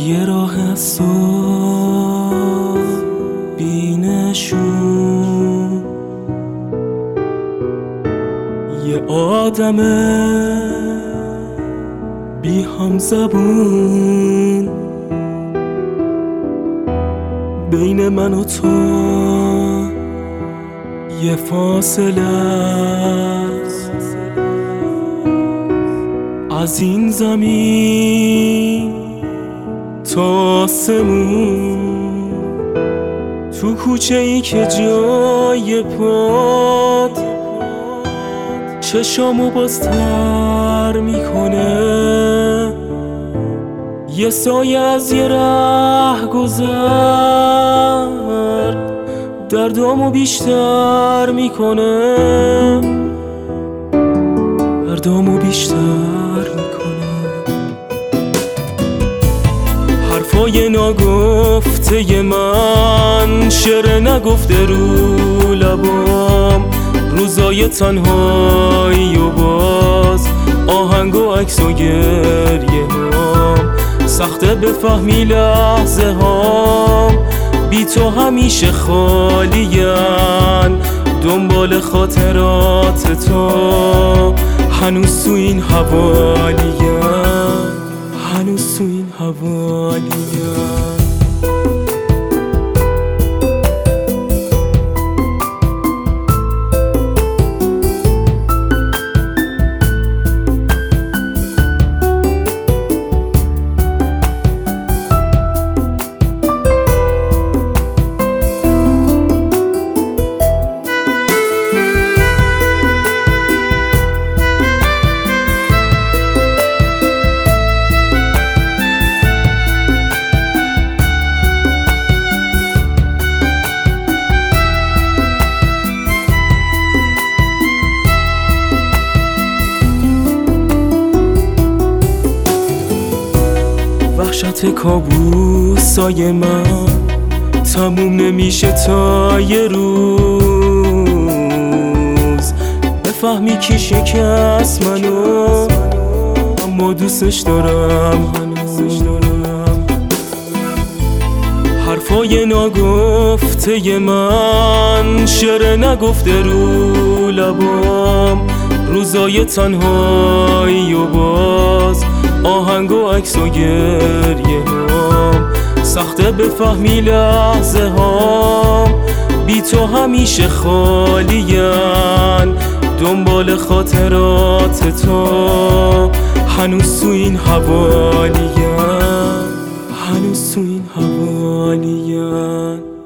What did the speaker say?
یه راه از تو بینشون، یه آدم بی هم زبون، بین من و تو یه فاصله است، از این زمین تا آسمون، تو کوچه ای که جای پاد چشامو بازتر میکنه، یه سایه از یه ره گذر دردامو بیشتر میکنه، دردامو بیشتر میکنه. حرفای ناگفته من، شعر نگفته رو لبام، روزای تنهایی و باز آهنگ و عکس و گریه هام، سخته بفهمی لحظه هام بی تو همیشه خالین، دنبال خاطرات تو هنوز تو این حوالیم، هنوز تو این حوالیم. وحشت کابوسای من تموم نمیشه تا یه روز بفهمی کی شکست منو، اما دوستش دارم هنوز. حرفای ناگفته من، شعر نگفته رو لبام، روزای تنهایی و باز آهنگ و عکس و گریه هام، سخته بفهمی لحظه هام بی تو همیشه خالین، دنبال خاطرات تو هنوز تو این حوالیم، هنوز تو این حوالیم.